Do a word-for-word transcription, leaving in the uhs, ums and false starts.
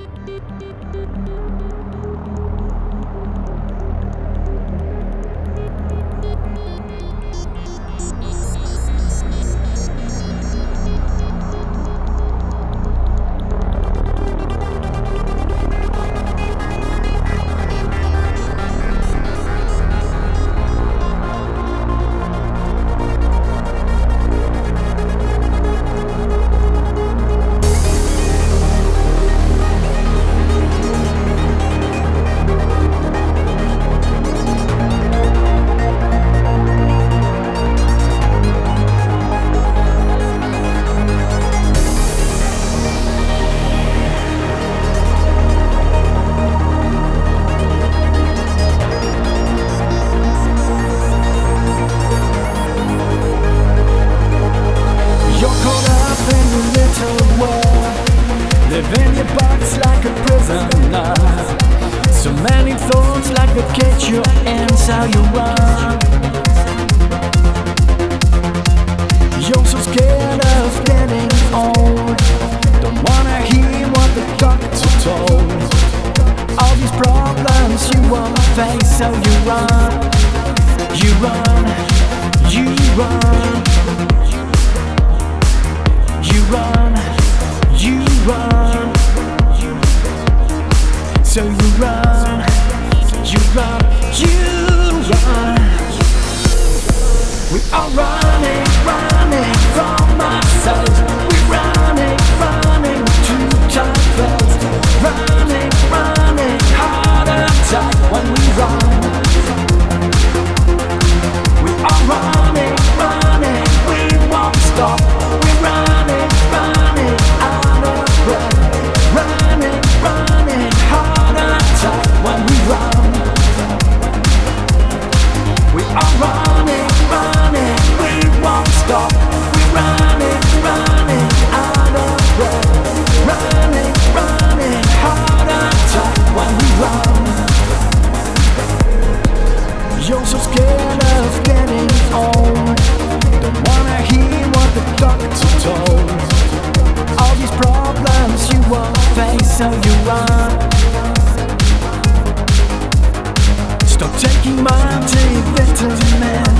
Live in your box like a prisoner. So many thoughts like the cage you're in, so you run. You're so scared of getting old. Don't wanna hear what the doctor told. All these problems you won't face, so you run. You run. You run. You run. You run, so you run, you run, you run. We are running, running from ourselves. We're running, running to tight belts. Running, running, heart attack when we run. We are running, running, we won't stop. We're running, running. Running, running, heart attack when we run. We are running, running, we won't stop. We're running, running, out of breath. Running, running, heart attack when we run. You're so scared of getting old. Don't wanna hear what the doctor told. All these problems you won't face, so you run. Stop taking multivitamins.